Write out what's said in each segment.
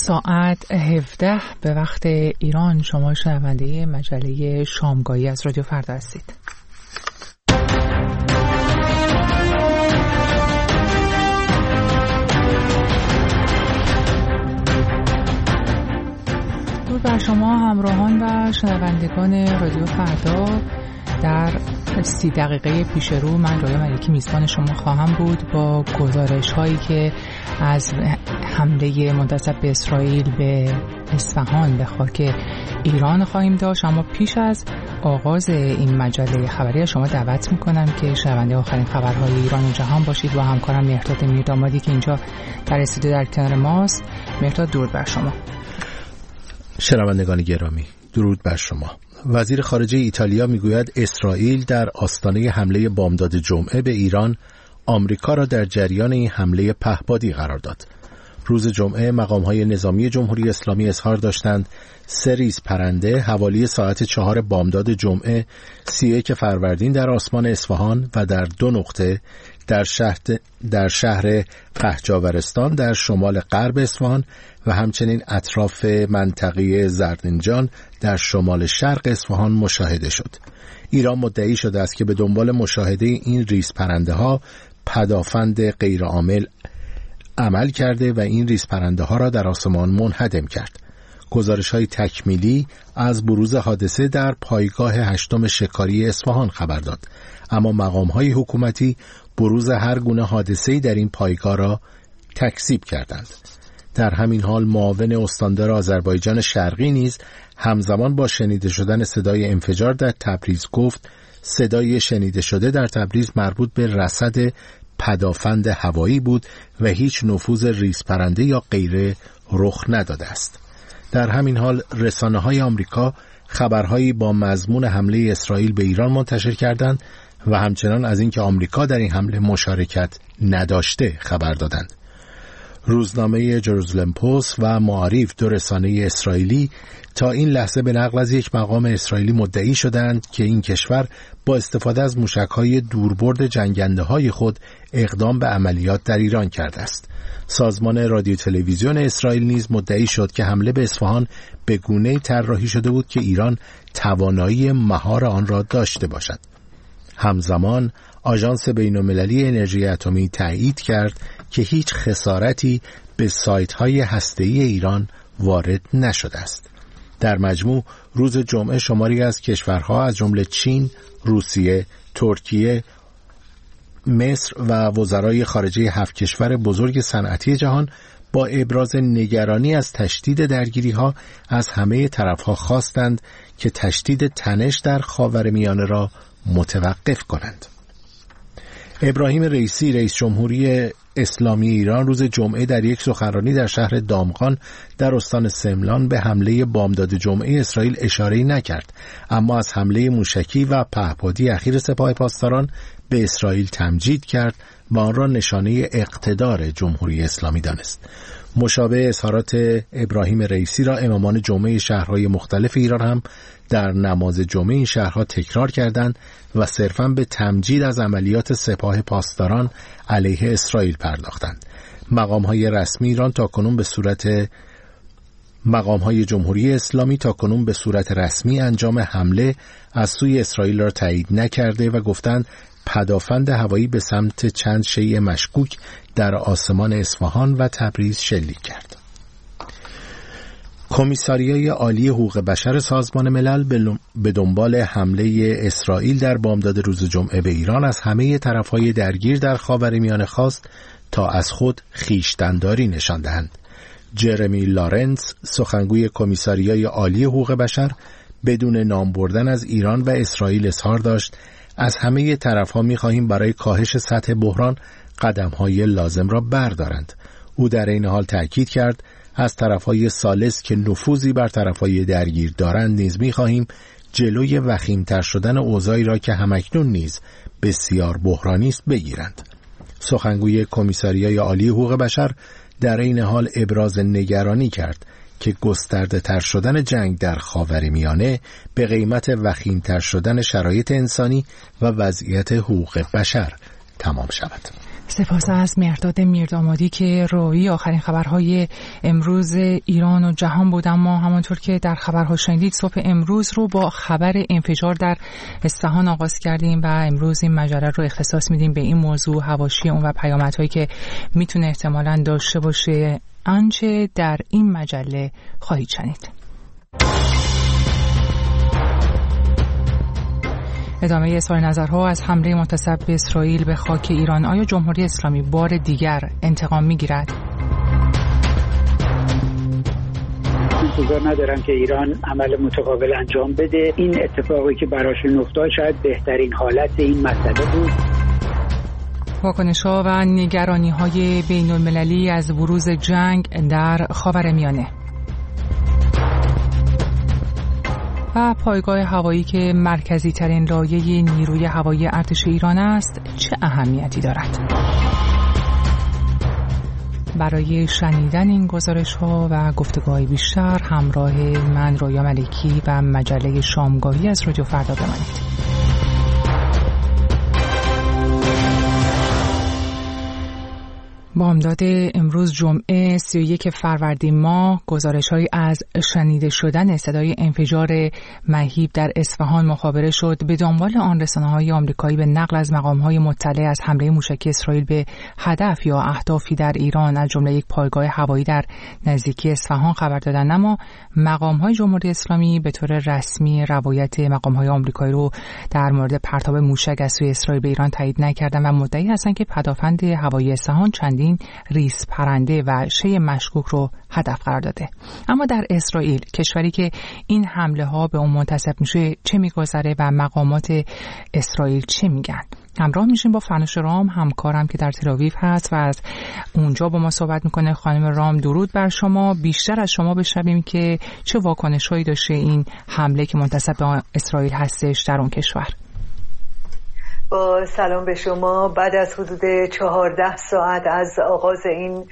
ساعت 17 به وقت ایران. شما شنونده مجله شامگاهی از رادیو فردا هستید. درود بر شما همراهان و شنوندگان رادیو فردا. در 30 دقیقه پیش رو من رویا ملکی میزبان شما خواهم بود با گزارش هایی که از حمله منتصب به اسرائیل به اصفهان به خاک ایران خواهیم داشت. اما پیش از آغاز این مجله خبری شما دعوت میکنم که شنونده آخرین خبرهای ایران و جهان باشید با همکارم مهرداد میردامادی که اینجا در استودیو در کنار ماست. مهرداد، درود بر شما. شنوندگان گرامی، درود بر شما. وزیر خارجه ایتالیا میگوید اسرائیل در آستانه حمله بامداد جمعه به ایران آمریکا را در جریان این حمله پهپادی قرار داد. روز جمعه مقام‌های نظامی جمهوری اسلامی اظهار داشتند 3 ریز پرنده حوالی ساعت 4 بامداد جمعه 31 فروردین در آسمان اصفهان و در 2 نقطه در شهر قحجاورستان در شمال غرب اصفهان و همچنین اطراف منطقه زرنجان در شمال شرق اصفهان مشاهده شد. ایران مدعی شده است که به دنبال مشاهده این ریز پرنده ها پدافند غیرعامل عمل کرده و این ریز پرنده ها را در آسمان منهدم کرد. گزارش های تکمیلی از بروز حادثه در پایگاه 8 شکاری اصفهان خبر داد، اما مقام های حکومتی بروز هر گونه حادثه‌ای در این پایگاه را تکذیب کردند. در همین حال معاون استاندار آذربایجان شرقی نیز همزمان با شنیده شدن صدای انفجار در تبریز گفت صدای شنیده شده در تبریز مربوط به رصد پدافند هوایی بود و هیچ نفوذ ریزپرنده یا غیره رخ نداده است. در همین حال رسانه‌های آمریکا خبرهایی با مضمون حمله اسرائیل به ایران منتشر کردند و همچنان از اینکه آمریکا در این حمله مشارکت نداشته خبر دادند. روزنامه جروزلم پست و معارف، 2 رسانه اسرائیلی، تا این لحظه به نقل از یک مقام اسرائیلی مدعی شدند که این کشور با استفاده از موشک‌های دوربرد جنگنده‌های خود اقدام به عملیات در ایران کرده است. سازمان رادیو تلویزیون اسرائیل نیز مدعی شد که حمله به اصفهان به گونه‌ای طراحی شده بود که ایران توانایی مهار آن را داشته باشد. همزمان آژانس بین‌المللی انرژی اتمی تایید کرد که هیچ خسارتی به سایت‌های هسته‌ای ایران وارد نشده است. در مجموع روز جمعه شماری از کشورها از جمله چین، روسیه، ترکیه، مصر و وزرای خارجه 7 کشور بزرگ صنعتی جهان با ابراز نگرانی از تشدید درگیری‌ها از همه طرف‌ها خواستند که تشدید تنش در خاورمیانه را متوقف کنند. ابراهیم رئیسی، رئیس جمهوری اسلامی ایران، روز جمعه در یک سخنرانی در شهر دامغان در استان سمنان به حمله بامداد جمعه اسرائیل اشاره‌ای نکرد، اما از حمله موشکی و پهپادی اخیر سپاه پاسداران به اسرائیل تمجید کرد و آن را نشانه اقتدار جمهوری اسلامی دانست. مشابه اظهارات ابراهیم رئیسی را امامان جمعه شهرهای مختلف ایران هم در نماز جمعه این شهرها تکرار کردند و صرفاً به تمجید از عملیات سپاه پاسداران علیه اسرائیل پرداختند. مقام‌های جمهوری اسلامی تاکنون به صورت رسمی انجام حمله از سوی اسرائیل را تایید نکرده و گفتند پدافند هوایی به سمت چند شیء مشکوک در آسمان اصفهان و تبریز شلیک کرد. کمیساریای عالی حقوق بشر سازمان ملل به دنبال حمله اسرائیل در بامداد روز جمعه به ایران از همه طرف‌های درگیر در خاورمیانه خواست تا از خود خویشتن‌داری نشان دهند. جرمی لارنس، سخنگوی کمیساریای عالی حقوق بشر، بدون نام بردن از ایران و اسرائیل اظهار داشت از همه طرف‌ها می‌خواهیم برای کاهش سطح بحران قدم‌های لازم را بردارند. او در این حال تأکید کرد از طرف‌های ثالث که نفوذی بر طرف‌های درگیر دارند نیز می‌خواهیم جلوی وخیم‌تر شدن اوضاعی را که همکنون نیز بسیار بحرانی است بگیرند. سخنگوی کمیساریای عالی حقوق بشر در این حال ابراز نگرانی کرد که گسترده تر شدن جنگ در خاورمیانه به قیمت وخیم‌تر شدن شرایط انسانی و وضعیت حقوق بشر تمام شود. سپاس از مهرداد میردامادی که راوی آخرین خبرهای امروز ایران و جهان بود. اما همانطور که در خبرها شنیدید، صبح امروز رو با خبر انفجار در اصفهان آغاز کردیم و امروز این مجله رو اختصاص میدیم به این موضوع، حواشی اون و پیامدهایی که میتونه احتمالاً داشته باشه. آنچه در این مجله خواهید شنید. ادامه اظهار نظرها از حمله منتسب به اسرائیل به خاک ایران. آیا جمهوری اسلامی بار دیگر انتقام میگیرد؟ انتظار ندارم که ایران عمل متقابل انجام بده. این اتفاقی که براشون افتاد شاید بهترین حالت این مسئله بود. واکنش‌ها و نگرانی‌های بین‌المللی از بروز جنگ در خاورمیانه و پایگاه هوایی که مرکزی ترین لایه نیروی هوایی ارتش ایران است چه اهمیتی دارد؟ برای شنیدن این گزارش‌ها و گفتگوهای بیشتر همراه من رویا ملکی و مجله شامگاهی از رادیو فردا بمانید. بامداد امروز جمعه 31 فروردین ماه گزارش‌هایی از شنیده شدن صدای انفجار مهیب در اصفهان مخابره شد. به دنبال آن رسانه‌های آمریکایی به نقل از مقام‌های مطلع از حمله موشکی اسرائیل به هدف یا اهدافی در ایران از جمله یک پایگاه هوایی در نزدیکی اصفهان خبر دادند، اما مقام‌های جمهوری اسلامی به طور رسمی روایت مقام‌های آمریکایی رو در مورد پرتاب موشک از سوی اسرائیل به ایران تایید نکردند و مدعی هستند که پدافند هوایی اصفهان چندین ریس پرنده و شی مشکوک رو هدف قرار داده. اما در اسرائیل، کشوری که این حمله ها به اون منتسب میشه، چه میگذره و مقامات اسرائیل چه میگن؟ همراه میشیم با فرنوش رام، همکارم که در تل‌آویو هست و از اونجا با ما صحبت میکنه. خانم رام، درود بر شما. بیشتر از شما بشنویم که چه واکنش‌هایی داشته این حمله که منتسب به اسرائیل هستش در اون کشور. با سلام به شما. بعد از حدود 14 ساعت از آغاز این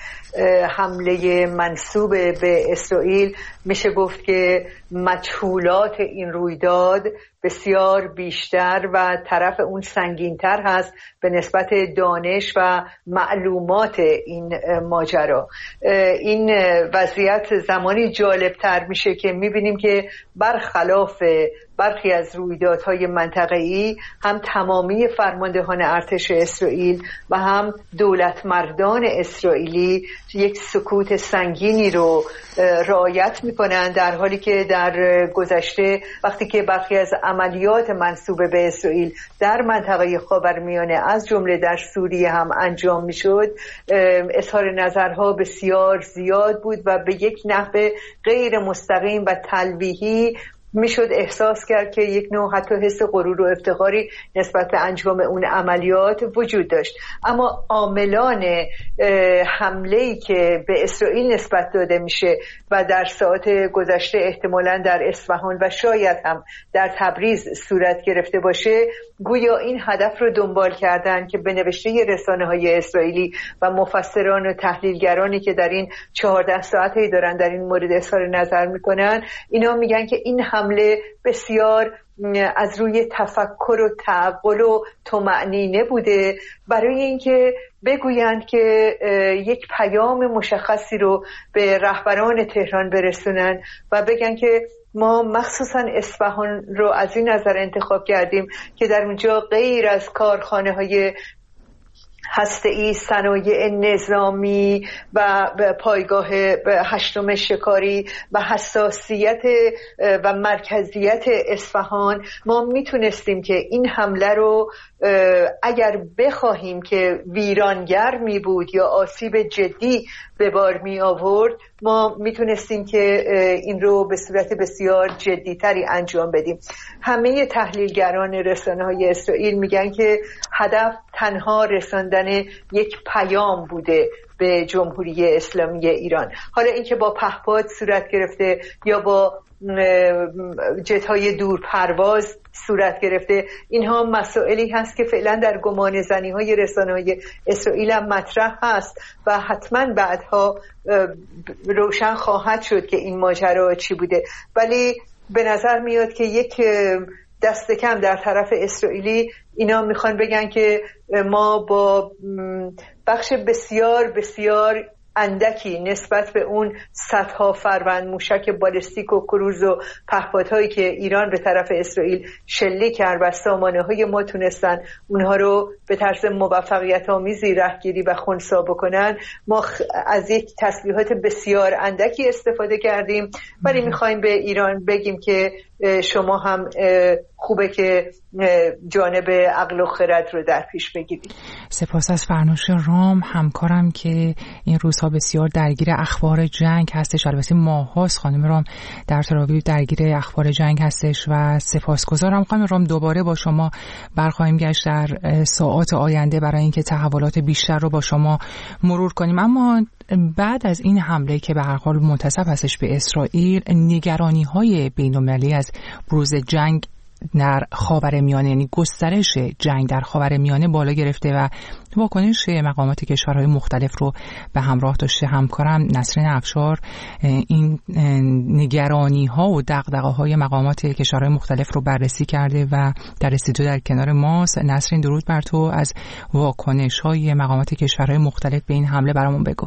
حمله منسوب به اسرائیل میشه گفت که مجهولات این رویداد بسیار بیشتر و طرف اون سنگین‌تر هست به نسبت دانش و معلومات این ماجرا. این وضعیت زمانی جالبتر میشه که میبینیم که برخلاف برخی از رویدادهای منطقه‌ای هم تمامی فرماندهان ارتش اسرائیل و هم دولت مردان اسرائیلی یک سکوت سنگینی رو رعایت میکنن، در حالی که در گذشته وقتی که برخی از عملیات منسوب به اسرائیل در منطقه خاورمیانه از جمله در سوریه هم انجام میشد، اظهار نظرها بسیار زیاد بود و به یک نحو غیر مستقیم و تلویحی میشد احساس کرد که یک نوع حتی حس غرور و افتخاری نسبت به انجام اون عملیات وجود داشت. اما عاملان حمله‌ای که به اسرائیل نسبت داده میشه و در ساعات گذشته احتمالاً در اصفهان و شاید هم در تبریز صورت گرفته باشه، گویا این هدف رو دنبال کردن که به نوشته رسانه‌های اسرائیلی و مفسران و تحلیلگرانی که در این 14 ساعتی دارن در این مورد اظهار نظر میکنن، اینا میگن که این حمله بسیار از روی تفکر و تعقل و طمأنینه بوده، برای اینکه بگویند که یک پیام مشخصی رو به رهبران تهران برسونن و بگن که ما مخصوصا اصفهان رو از این نظر انتخاب کردیم که در اونجا غیر از کارخانه‌های هسته‌ای، صنایع نظامی و پایگاه هشتم شکاری و حساسیت و مرکزیت اصفهان، ما میتونستیم که این حمله رو اگر بخواهیم که ویرانگر می بود یا آسیب جدی به بار می آورد، ما میتونستیم که این رو به صورت بسیار جدیتری انجام بدیم. همه تحلیلگران رسانه‌های اسرائیل میگن که هدف تنها رساندن یک پیام بوده به جمهوری اسلامی ایران. حالا اینکه با پهپاد صورت گرفته یا با جت‌های دور پرواز صورت گرفته، اینها مسائلی هست که فعلا در گمان زنی‌های رسانه‌های اسرائیل هم مطرح هست و حتما بعدها روشن خواهد شد که این ماجرا چی بوده. ولی به نظر میاد که یک دست کم در طرف اسرائیلی اینا میخوان بگن که ما با بخش بسیار بسیار اندکی نسبت به اون صدها فروند موشک بالستیک و کروز و پهپادهایی که ایران به طرف اسرائیل شلیک کرد و سامانه‌های ما تونستن اونها رو به طرز موفقیت آمیزی رهگیری و خنثی بکنن، ما از یک تسلیحات بسیار اندکی استفاده کردیم، ولی میخوایم به ایران بگیم که شما هم خوبه که جانب عقل و خرد رو در پیش بگیرید. سپاس از فرنوش رام، همکارم که این روزها بسیار درگیر اخبار جنگ هستش. البته ماهاست خانم رام در تل درگیر اخبار جنگ هستش و سپاسگزارم. خانم رام دوباره با شما برخواهیم گشت در ساعات آینده برای اینکه تحولات بیشتر رو با شما مرور کنیم. اما بعد از این حمله که به هر حال منتسب هستش به اسرائیل، نگرانی‌های بین‌المللی از بروز جنگ در خاورمیانه، یعنی گسترش جنگ در خاورمیانه بالا گرفته و واکنش مقامات کشورهای مختلف رو به همراه داشته. همکارم نسرین افشار این نگرانی‌ها و دغدغه‌های مقامات کشورهای مختلف رو بررسی کرده و در استودیو در کنار ماست. نسرین درود بر تو، از واکنش‌های مقامات کشورهای مختلف به این حمله برامون بگو.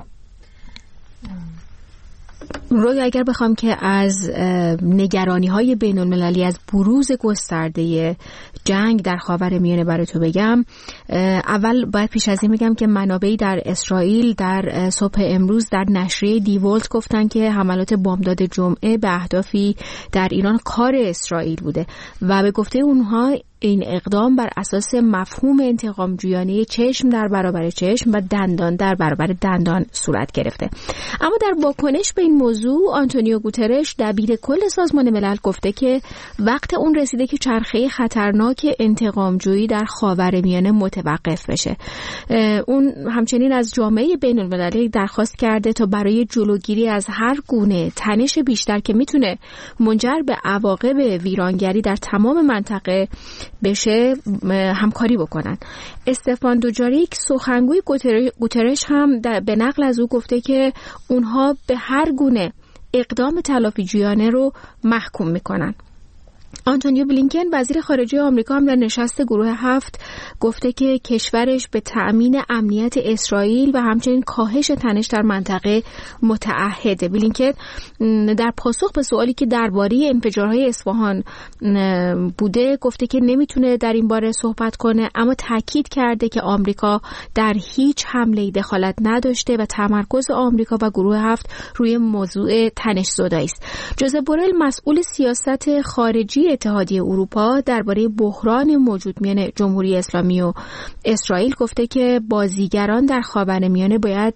روی اگر بخوام که از نگرانی‌های بین‌المللی از بروز گسترده جنگ در خاورمیانه برای تو بگم، اول باید پیش از این بگم که منابعی در اسرائیل در صبح امروز در نشریه دیولت گفتن که حملات بامداد جمعه به اهدافی در ایران کار اسرائیل بوده و به گفته اونها این اقدام بر اساس مفهوم انتقام جویانه چشم در برابر چشم و دندان در برابر دندان صورت گرفته. اما در واکنش به این موضوع آنتونیو گوترش دبیر کل سازمان ملل گفته که وقت اون رسیده که چرخه خطرناک انتقام جویی در خاورمیانه متوقف بشه. اون همچنین از جامعه بین‌المللی درخواست کرده تا برای جلوگیری از هر گونه تنش بیشتر که میتونه منجر به عواقب ویرانگری در تمام منطقه بشه همکاری بکنن. استفان دوجاریک سخنگوی گوترش هم به نقل از او گفته که اونها به هر گونه اقدام تلافی جویانه رو محکوم میکنن. آنتونیو بلینکن وزیر خارجه آمریکا هم در نشست گروه 7 گفته که کشورش به تأمین امنیت اسرائیل و همچنین کاهش تنش در منطقه متعهده. بلینکن در پاسخ به سوالی که درباره انفجارهای اصفهان بوده گفته که نمیتونه در این باره صحبت کنه، اما تاکید کرده که آمریکا در هیچ حمله‌ای دخالت نداشته و تمرکز آمریکا و گروه 7 روی موضوع تنش زدایی است. جوزف بورل مسئول سیاست خارجی اتحادیه اروپا درباره بحران موجود میان جمهوری اسلامی و اسرائیل گفته که بازیگران در خاورمیانه باید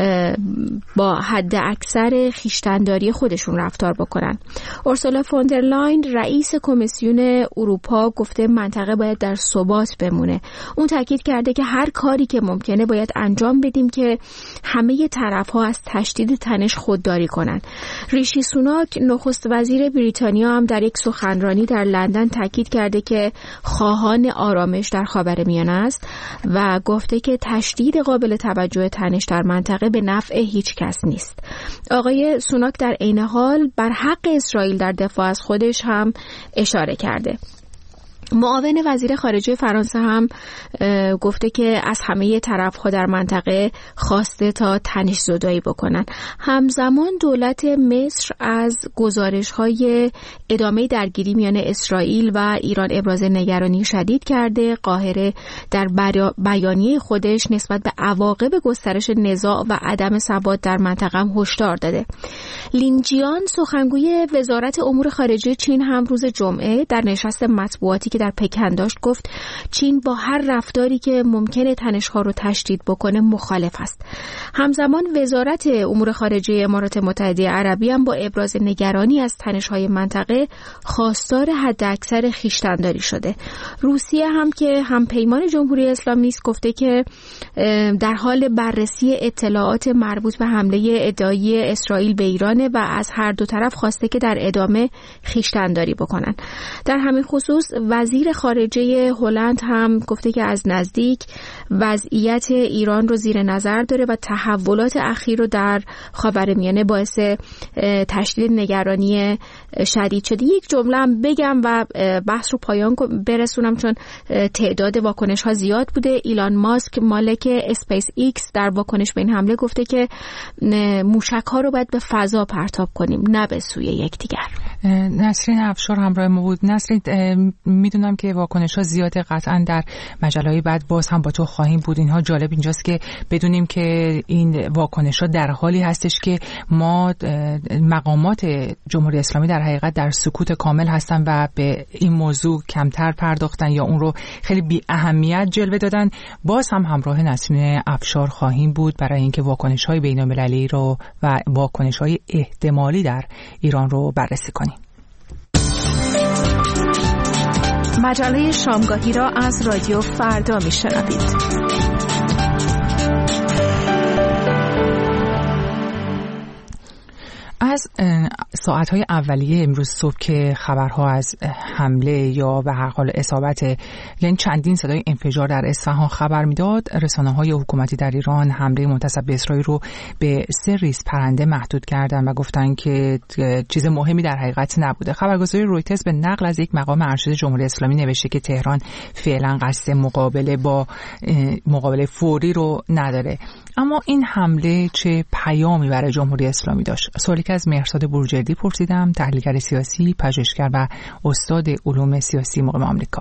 با حد اکثر خویشتن‌داری خودشون رفتار بکنن. اورسولا فوندرلاین رئیس کمیسیون اروپا گفته منطقه باید در ثبات بمونه. اون تاکید کرده که هر کاری که ممکنه باید انجام بدیم که همه طرف‌ها از تشدید تنش خودداری کنن. ریشی سوناک نخست وزیر بریتانیا هم در یک سخنرانی در لندن تاکید کرده که خواهان آرامش در خاورمیانه است و گفته که تشدید قابل توجه تنش در منطقه به نفع هیچ کس نیست. آقای سوناک در عین حال بر حق اسرائیل در دفاع از خودش هم اشاره کرده. معاون وزیر خارجه فرانسه هم گفته که از همه طرف‌ها در منطقه خواسته تا تنش زدایی بکنن. همزمان دولت مصر از گزارش‌های ادامه درگیری میان اسرائیل و ایران ابراز نگرانی شدید کرده. قاهره در بیانیه خودش نسبت به عواقب گسترش نزاع و عدم ثبات در منطقه هم هشدار داده. لین جیان سخنگوی وزارت امور خارجه چین هم روز جمعه در نشست مطبوعاتی که در پکن داشت گفت چین با هر رفتاری که ممکنه تنش‌ها رو تشدید بکنه مخالف است. همزمان وزارت امور خارجه امارات متحده عربی هم با ابراز نگرانی از تنش‌های منطقه خواستار حداکثر خویشتن‌داری شده. روسیه هم که همپیمان جمهوری اسلامی است گفته که در حال بررسی اطلاعات مربوط به حمله ادعایی اسرائیل به ایران و از هر دو طرف خواسته که در ادامه خویشتن‌داری بکنن. در همین خصوص وزیر خارجه هلند هم گفته که از نزدیک وضعیت ایران رو زیر نظر داره و تحولات اخیر رو در خاورمیانه باعث تشدید نگرانی شدید شده. یک جمله هم بگم و بحث رو پایان برسونم چون تعداد واکنش ها زیاد بوده. ایلان ماسک مالک اسپیس ایکس در واکنش به این حمله گفته که موشک ها رو باید به فضا پرتاب کنیم نه به سوی یکدیگر. نسرین افشار همراه ما بود. نسرین، میدونم که واکنش ها زیاده، قطعا در مجله‌های بعد باز هم با تو خواهیم بود. اینها جالب اینجاست که بدونیم که این واکنش ها در حالی هستش که ما مقامات جمهوری اسلامی در حقیقت در سکوت کامل هستن و به این موضوع کمتر پرداختن یا اون رو خیلی بی اهمیت جلوه دادن. باز هم همراه نسرین افشار خواهیم بود برای اینکه واکنش های بین‌المللی رو و واکنش های احتمالی در ایران رو بررسی کنیم. مجله شامگاهی را از رادیو فردا میشنوید. از ساعت‌های اولیه امروز صبح که خبرها از حمله یا به هر حال اصابت یعنی چندین صدای انفجار در اصفهان خبر میداد، رسانه‌های حکومتی در ایران حمله منتسب به اسرائیل رو به 3 ریز پرنده محدود کردن و گفتن که چیز مهمی در حقیقت نبوده. خبرگزاری رویترز به نقل از یک مقام ارشد جمهوری اسلامی نوشته که تهران فعلا قصد مقابله فوری رو نداره. اما این حمله چه پیامی برای جمهوری اسلامی داشت؟ سوالی که از مهرزاد بروجردی پرسیدم، تحلیلگر سیاسی، پژوهشگر و استاد علوم سیاسی مقیم آمریکا.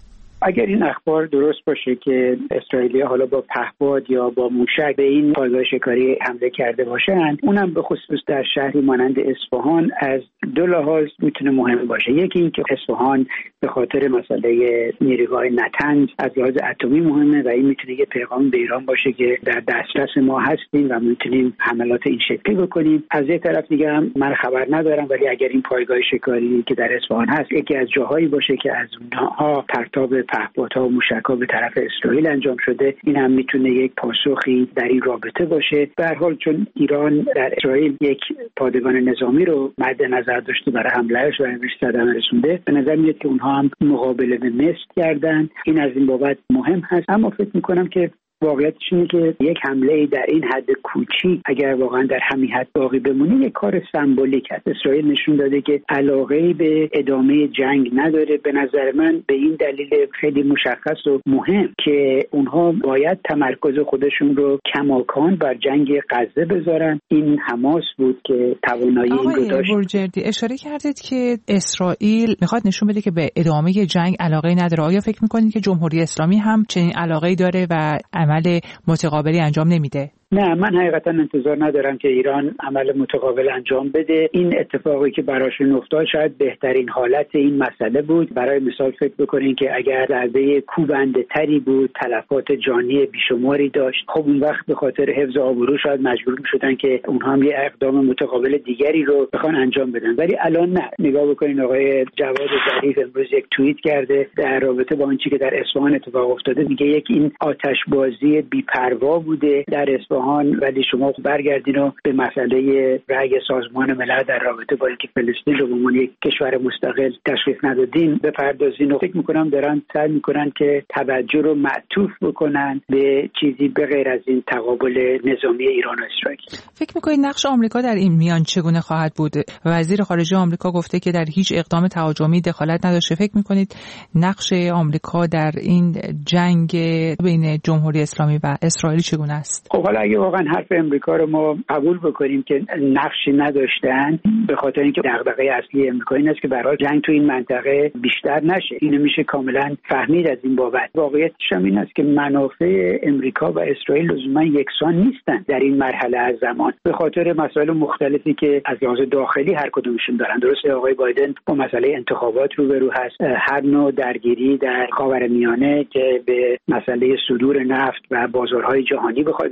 اگر این اخبار درست باشه که اسرائیلی‌ها حالا با پهپاد یا با موشک به این پایگاه شکاری حمله کرده باشند، اونم به خصوص در شهری مانند اصفهان، از دو لحاظ میتونه مهم باشه. یکی این که اصفهان به خاطر مسئله نیروگاه نتنز از لحاظ اتمی مهمه و این میتونه یه پیغام به ایران باشه که در دسترس ما هستیم و میتونیم حملات این شکلی بکنیم. از یه طرف دیگه هم من خبر ندارم، ولی اگر این پایگاه شکاری که در اصفهان هست یکی از جاهایی باشه که از اونها پرتاب پهپادها و موشک‌ها به طرف اسرائیل انجام شده، این هم میتونه یک پاسخی در این رابطه باشه. به هر حال چون ایران در اسرائیل یک پادگان نظامی رو مد نظر داشته برای حملهش و بهش صدمه رسونده، به نظر میاد که اونها هم مقابله به مثل کردن. این از این بابت مهم هست. اما فکر میکنم که واقعیتش اینه که یک حمله در این حد کوچیک اگر واقعا در همین حد باقی بمونه یک کار سمبولیک است. اسرائیل نشون داده که علاقه به ادامه جنگ نداره. به نظر من به این دلیل خیلی مشخص و مهم که اونها باید تمرکز خودشون رو کماکان بر جنگ غزه بذارن. این حماس بود که توانایی این رو داشت. آقای بروجردی اشاره کردید که اسرائیل میخواد نشون بده که به ادامه جنگ علاقه نداره. آیا فکر میکنید که جمهوری اسلامی هم چنین علاقه‌ای داره و عمل متقابلی انجام نمیده؟ نه، من حقیقتا انتظار ندارم که ایران عمل متقابل انجام بده. این اتفاقی که براشون افتاد شاید بهترین حالت این مسئله بود. برای مثال فکر بکنین که اگر ضربه کوبنده تری بود، تلفات جانی بیشماری داشت، خب اون وقت به خاطر حفظ آبرو شاید مجبور می‌شدن که اونها هم یه اقدام متقابل دیگری رو بخوان انجام بدن. ولی الان نه. نگاه بکنین آقای جواد ظریف امروز یک توییت کرده در رابطه با آنچه که در اصفهان اتفاق افتاده. میگه یک این آتش‌بازی بی‌پروا بوده در اصفهان، ولی شما برگردین و به مسئله رأی سازمان ملل در رابطه با اینکه فلسطین رو به عنوان یک کشور مستقل تشخیص ندادین بپردازین و فکر میکنم دارن سعی میکنن که توجه رو معطوف بکنن به چیزی به غیر از این تقابل نظامی ایران و اسرائیل. فکر میکنید نقش آمریکا در این میان چگونه خواهد بود؟ وزیر خارجه آمریکا گفته که در هیچ اقدام تهاجمی دخالت نداشته. فکر میکنید نقش آمریکا در این جنگ بین جمهوری اسلامی و اسرائیل چگونه است؟ خب حالا اگه واقعا حرف امریکا رو ما قبول بکنیم که نقشی نداشتن، به خاطر اینکه دغدغه اصلی امریکا این است که برای جنگ تو این منطقه بیشتر نشه. اینو میشه کاملا فهمید از این بابت. واقعیتش هم این است که منافع امریکا و اسرائیل لزوما یکسان نیستن در این مرحله از زمان، به خاطر مسائل مختلفی که از لحاظ داخلی هر کدومشون دارن. درسته آقای بایدن با مسئله انتخابات روبرو هست، هر نوع درگیری در خاورمیانه که به مسئله صدور نفت و بازارهای جهانی بخواد ضربه بزنه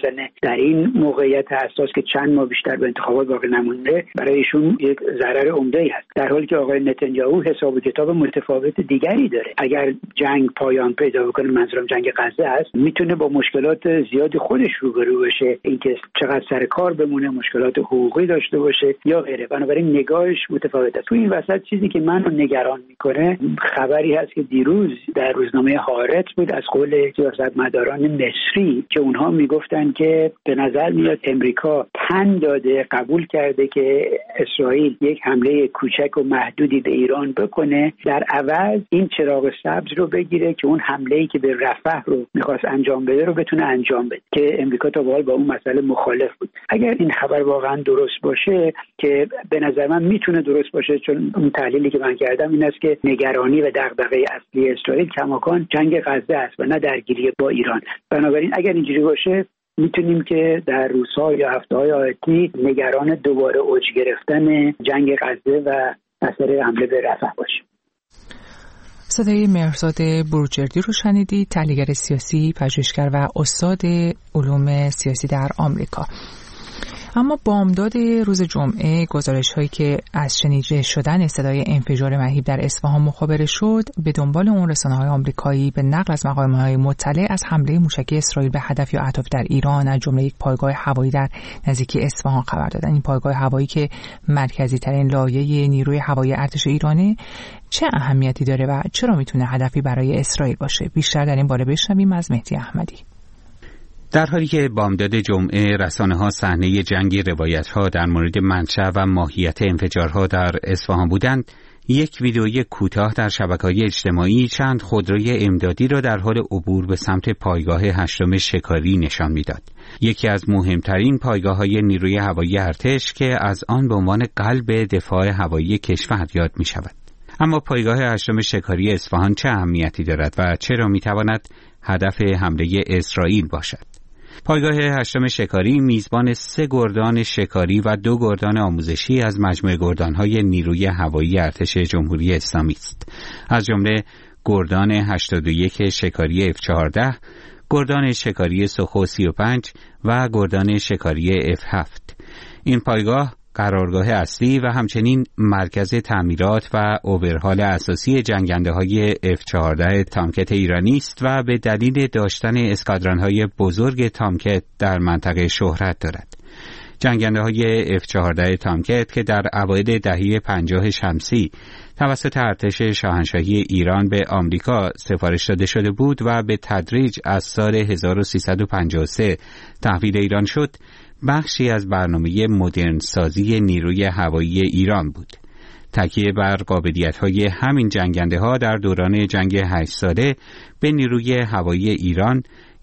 بزنه در این موقعیت حساس که چند ماه بیشتر به انتخابات باقی نمونده برای ایشون یک ضرر عمده‌ای هست، در حالی که آقای نتانیاهو حساب و کتاب متفاوت دیگری داره. اگر جنگ پایان پیدا بکنه، منظورم جنگ غزه است، میتونه با مشکلات زیادی خودش روبرو بشه، اینکه چقدر سر کار بمونه، مشکلات حقوقی داشته باشه یا غیره. بنابراین نگاهش متفاوت است. تو این وسط چیزی که منو نگران میکنه خبری هست که دیروز در روزنامه هارتز بود از قول سیاستمداران مصری که اونها میگفتن که به نظر میاد امریکا پند داده، قبول کرده که اسرائیل یک حمله کوچک و محدودی به ایران بکنه، در عوض این چراغ سبز رو بگیره که اون حمله‌ای که به رفح رو میخواست انجام بده رو بتونه انجام بده، که امریکا تا به حال با اون مسئله مخالف بود. اگر این خبر واقعا درست باشه، که به نظر من میتونه درست باشه، چون اون تحلیلی که من کردم این است که نگرانی و دغدغه اصلی اسرائیل کماکان جنگ غزه است و نه درگیری با ایران. بنابراین اگر اینجوری باشه میتونیم که در روزها یا هفته‌های آتی نگران دوباره اوج گرفتن جنگ غزه و اثر حمله به رفح باشیم. صدای مهرزاد بروجردی رو شنیدید، تحلیلگر سیاسی، پژوهشگر و استاد علوم سیاسی در آمریکا. اما بامداد روز جمعه گزارش‌هایی که از شنیده شدن صدای انفجار مهیب در اصفهان مخابره شد، به دنبال اون رسانه‌های آمریکایی به نقل از مقام‌های مطلع از حمله موشکی اسرائیل به هدف یا اهداف در ایران از جمله یک پایگاه هوایی در نزدیکی اصفهان خبر دادن. این پایگاه هوایی که مرکزی ترین لایه نیروی هوایی ارتش ایرانه چه اهمیتی داره و چرا میتونه هدفی برای اسرائیل باشه؟ بیشتر در این باره بشنویم از مهدی احمدی. در حالی که بامداد جمعه رسانه‌ها صحنه جنگی روایت‌ها در مورد منشأ و ماهیت انفجارها در اصفهان بودند، یک ویدئوی کوتاه در شبکه‌های اجتماعی چند خودروی امدادی را در حال عبور به سمت پایگاه هشتم شکاری نشان می‌داد. یکی از مهمترین پایگاه‌های نیروی هوایی ارتش که از آن به عنوان قلب دفاع هوایی کشور یاد می‌شود. اما پایگاه هشتم شکاری اصفهان چه اهمیتی دارد و چرا می‌تواند هدف حمله اسرائیل باشد؟ پایگاه هشتم شکاری میزبان 3 گردان شکاری و 2 گردان آموزشی از مجموعه گردان‌های نیروی هوایی ارتش جمهوری اسلامی است. از جمله گردان 81 شکاری F-14، گردان شکاری سوخو 35 و گردان شکاری F-7. این پایگاه قرارگاه اصلی و همچنین مرکز تعمیرات و اوورهال اساسی جنگنده‌های F-14 تامکت ایرانی است و به دلیل داشتن اسکادران‌های بزرگ تامکت در منطقه شهرت دارد. جنگنده‌های F-14 تامکت که در اوایل دهه 50 شمسی توسط ارتش شاهنشاهی ایران به آمریکا سفارش داده شده بود و به تدریج از سال 1353 تحویل ایران شد، بخشی از برنامه مدرن سازی نیروی هوایی ایران بود. تکیه بر قابلیت‌های همین جنگنده‌ها در دوران جنگ 8 ساله به نیروی هوایی ایران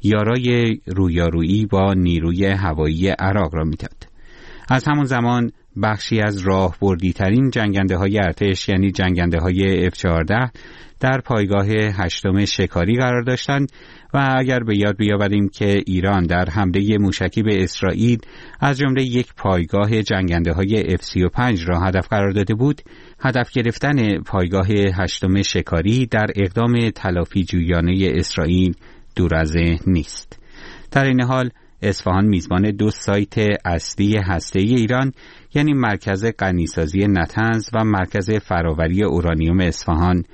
یارای رویارویی با نیروی هوایی عراق را می‌داد. از همون زمان بخشی از راهبردی‌ترین جنگنده‌های ارتش یعنی جنگنده‌های F-14 در پایگاه هشتم شکاری قرار داشتند و اگر به یاد بیاوریم که ایران در حمله موشکی به اسرائیل از جمله یک پایگاه جنگنده‌های F-35 را هدف قرار داده بود، هدف گرفتن پایگاه هشتم شکاری در اقدام تلافی جویانه اسرائیل دور از ذهن نیست. در این حال اصفهان میزبان 2 سایت اصلی هسته‌ای ایران یعنی مرکز غنیسازی نطنز و مرکز فراوری اورانیوم اصفهان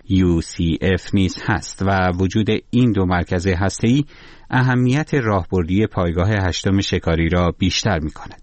UCF نیز هست و وجود این 2 مرکز هسته‌ای اهمیت راهبردی پایگاه هشتم شکاری را بیشتر می‌کند.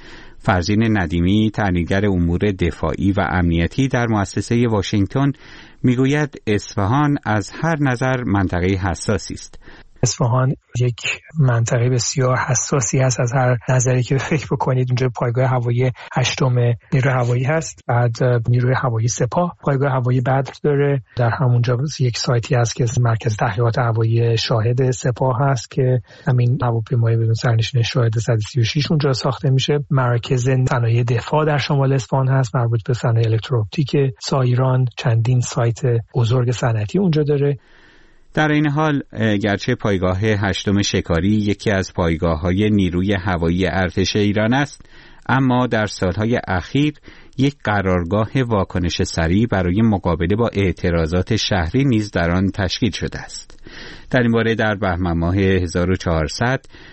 فرزین ندیمی، تحلیلگر امور دفاعی و امنیتی در مؤسسه واشنگتن، میگوید اصفهان از هر نظر منطقه حساسی است. اصفهان یک منطقه بسیار حساسی هست از هر نظری که فکر بکنید. اونجا پایگاه هوایی هشتم نیروی هوایی هست، بعد نیروی هوایی سپاه پایگاه هوایی بدر داره، در همونجا یک سایتی هست که مرکز تحقیقات هوایی شاهد سپاه هست که همین هواپیمای بدون سرنشین شاهد 136 اونجا ساخته میشه. مرکز صنایع دفاع در شمال اصفهان هست مربوط به صنایع الکتروپتیک سایران، چندین سایت بزرگ صنعتی اونجا داره. در این حال گرچه پایگاه هشتم شکاری یکی از پایگاه‌های نیروی هوایی ارتش ایران است، اما در سالهای اخیر یک قرارگاه واکنش سریع برای مقابله با اعتراضات شهری نیز در آن تشکیل شده است. در این باره در بهمن ماه 1400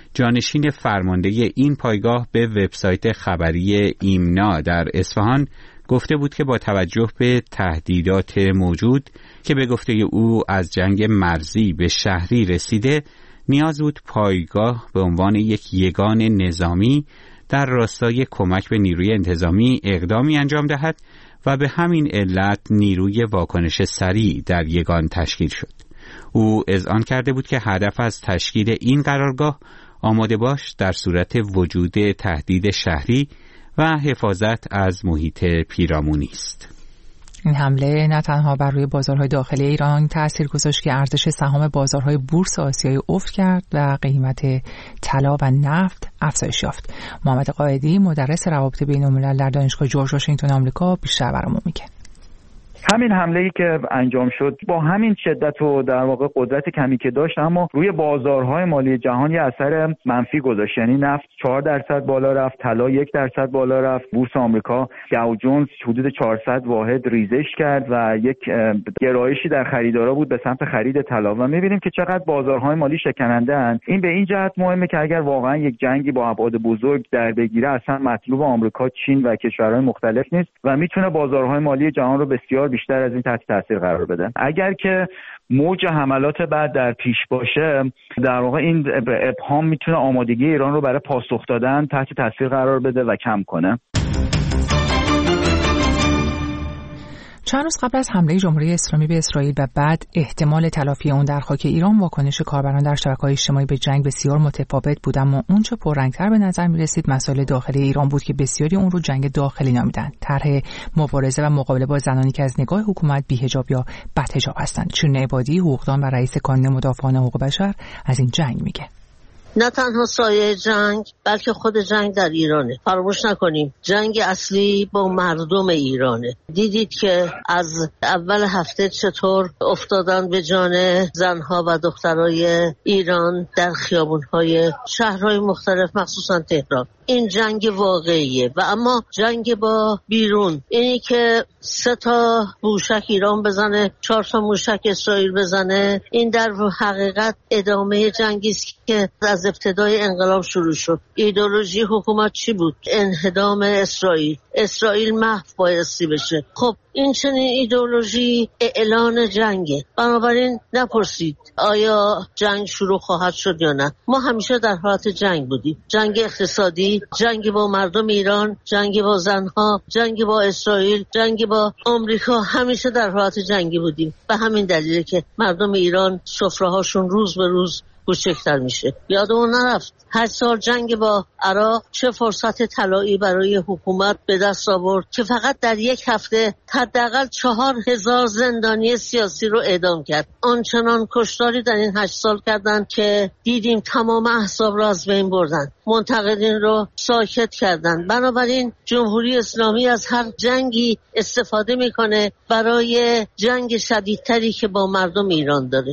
جانشین فرمانده این پایگاه به وبسایت خبری ایمنا در اصفهان گفته بود که با توجه به تهدیدات موجود که به گفته او از جنگ مرزی به شهری رسیده، نیاز بود پایگاه به عنوان یک یگان نظامی در راستای کمک به نیروی انتظامی اقدامی انجام دهد و به همین علت نیروی واکنش سریع در یگان تشکیل شد. او اذعان کرده بود که هدف از تشکیل این قرارگاه آماده باش در صورت وجود تهدید شهری و حفاظت از محیط پیرامونی است. این حمله نه تنها بر روی بازارهای داخلی ایران تأثیر گذاشت که ارزش سهام بازارهای بورس آسیایی افت کرد و قیمت طلا و نفت افزایش یافت. محمد قائدی مدرس روابط بین‌الملل در دانشگاه جورج واشنگتن آمریکا بیشتر برامون میگه. همین حمله‌ای که انجام شد با همین شدت و در واقع قدرت کمی که داشت، اما روی بازارهای مالی جهان یه اثر منفی گذاشت. یعنی نفت 4% بالا رفت، طلا 1% بالا رفت، بورس آمریکا داو جونز حدود 400 واحد ریزش کرد و یک گرایشی در خریدارا بود به سمت خرید طلا و می‌بینیم که چقدر بازارهای مالی شکننده اند. این به این جهت مهمه که اگر واقعا یک جنگی با ابعاد بزرگ در بگیره، اصلا مطلوب آمریکا، چین و کشورهای مختلف نیست و میتونه بازارهای مالی جهان رو بسیار بیشتر از این تحت تاثیر قرار بده. اگر که موج حملات بعد در پیش باشه، در واقع این ابهام میتونه آمادگی ایران رو برای پاسخ دادن تحت تاثیر قرار بده و کم کنه. چند روز قبل از حمله جمهوری اسلامی به اسرائیل و بعد احتمال تلافی اون در خاک ایران، واکنش کاربران در شبکه‌های اجتماعی به جنگ بسیار متفاوت بود، اما اون چه پررنگ‌تر به نظر می‌رسید مسائل داخلی ایران بود که بسیاری اون رو جنگ داخلی نامیدند. طرح مبارزه و مقابله با زنانی که از نگاه حکومت بی‌حجاب یا بدحجاب هستند. شیرین عبادی، حقوقدان و رئیس کانون مدافعان حقوق بشر، از این جنگ میگه. نه تنها سایه جنگ بلکه خود جنگ در ایرانه. فراموش نکنیم جنگ اصلی با مردم ایرانه. دیدید که از اول هفته چطور افتادن به جان زنها و دخترای ایران در خیابونهای شهرهای مختلف، مخصوصا تهران. این جنگ واقعیه. و اما جنگ با بیرون، اینی که 3 موشک ایران بزنه، 4 موشک اسرائیل بزنه، این در حقیقت ادامه جنگی است که از ابتدای انقلاب شروع شد. ایدئولوژی حکومت چی بود؟ انهدام اسرائیل محو بایستی بشه. خب این چنین ایدئولوژی اعلان جنگه. بنابراین نپرسید آیا جنگ شروع خواهد شد یا نه. ما همیشه در حالت جنگ بودیم. جنگ اقتصادی، جنگ با مردم ایران، جنگ با زنها، جنگ با اسرائیل، جنگ با آمریکا، همیشه در حالت جنگی بودیم. به همین دلیله که مردم ایران سفره‌هاشون روز به روز کوچکتر میشه. یادمون نرفت 8 سال جنگ با عراق چه فرصت طلایی برای حکومت به دست آورد که فقط در یک هفته حداقل 4000 زندانی سیاسی رو اعدام کرد. آنچنان کشتاری در این 8 سال کردن که دیدیم تمام احزاب رو از بین بردن، منتقدین رو ساکت کردن. بنابراین جمهوری اسلامی از هر جنگی استفاده میکنه برای جنگ شدیدتری که با مردم ایران داره.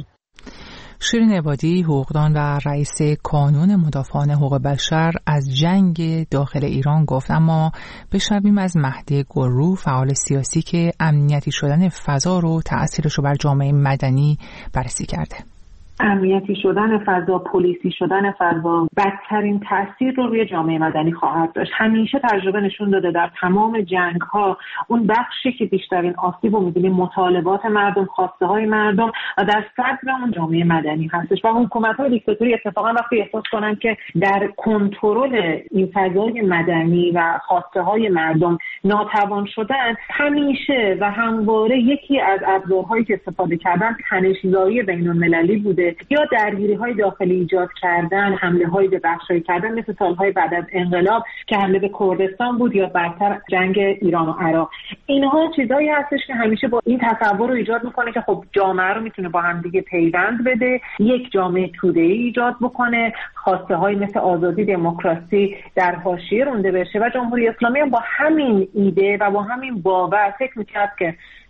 شیرین عبادی، حقوقدان و رئیس کانون مدافعان حقوق بشر، از جنگ داخل ایران گفت. اما بشنویم از مهدی گرو، فعال سیاسی که امنیتی شدن فضا رو، تأثیرش رو بر جامعه مدنی بررسی کرده. امنیتی شدن فضا، پلیسی شدن فضا بدترین تأثیر رو روی جامعه مدنی خواهد داشت. همیشه تجربه نشون داده در تمام جنگ‌ها اون بخشی که بیشترین آسیب رو می‌بینیم مطالبات مردم، خواسته‌های مردم و در صدر اون جامعه مدنی هستش و حکومت‌های دیکتاتوری اتفاقا وقتی احساس کنن که در کنترل این فضای مدنی و خواسته‌های مردم ناتوان شدن، همیشه و همواره یکی از ابزارهایی که استفاده کردن تنش‌زایی بین‌المللی بوده یا درگیری‌های داخلی ایجاد کردن، حمله‌های به بخش‌های کردن، مثل سال‌های بعد از انقلاب که حمله به کردستان بود یا بعدتر جنگ ایران و عراق. اینها چیزایی هستش که همیشه با این تصور رو ایجاد می‌کنه که خب جامعه رو می‌تونه با هم دیگه پیوند بده، یک جامعه توده‌ای ایجاد بکنه، خواسته‌های مثل آزادی، دموکراسی در حاشیه رونده بشه و جمهوری اسلامی هم با همین ایده و با همین باور فکر می‌کرد که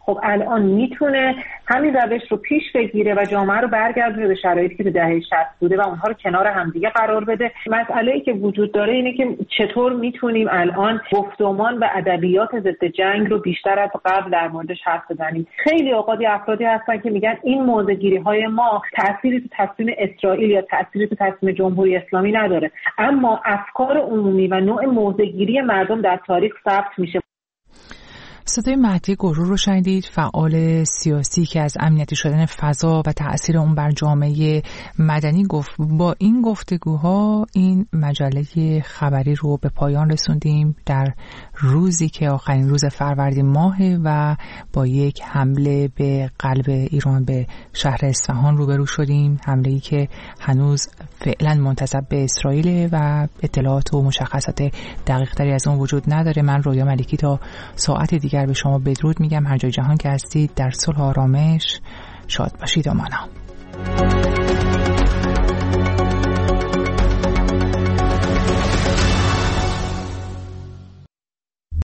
خب الان میتونه همین روش رو پیش بگیره و جامعه رو برگردونه به شرایطی که تو دهه 60 بوده و اونها رو کنار همدیگه قرار بده. مسئله‌ای که وجود داره اینه که چطور میتونیم الان گفتمان و ادبیات ضد جنگ رو بیشتر از قبل در موردش حرف بزنیم. خیلی اوقات افرادی هستن که میگن این موضع‌گیری‌های ما تأثیری تو تصمیم اسرائیل یا تأثیری تو تصمیم جمهوری اسلامی نداره، اما افکار عمومی و نوع موضع‌گیری مردم در تاریخ ثبت میشه. صدای مهدی گرور رو شنیدید، فعال سیاسی که از امنیتی شدن فضا و تأثیر اون بر جامعه مدنی گفت. با این گفتگوها این مجله خبری رو به پایان رسوندیم در روزی که آخرین روز فروردین ماه و با یک حمله به قلب ایران به شهر اصفهان روبرو شدیم، حمله‌ای که هنوز فعلا منتسب به اسرائیل و اطلاعات و مشخصات دقیق‌تری از اون وجود نداره. من رویا ملکی تا ساعت دیگر به شما بدرود میگم. هر جای جهان که هستید در صلح و آرامش شاد باشید. آمانا.